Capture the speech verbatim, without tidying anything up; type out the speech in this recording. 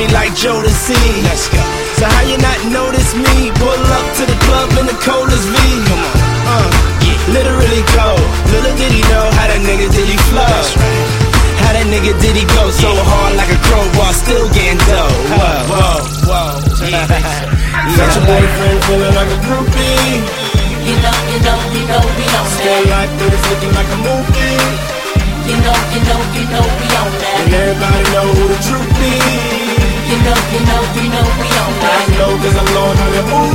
me like Jodeci. Let's go. So how you not notice me? Pull up to the club in the coldest V. Come on. Uh, Yeah. literally cold. Little did he know how that nigga did he flow. That's right. How that nigga did he go so Yeah. hard like a crowbar, still getting dough. Whoa, whoa, whoa. Yeah. Got your boyfriend feeling like a groupie. You know, you know, you know we on Stay that. like this, looking like a movie. You know, you know, you know we on that. And everybody know who the truth be. You know, you know, you know we on I that. know cause I'm blowing on your movie.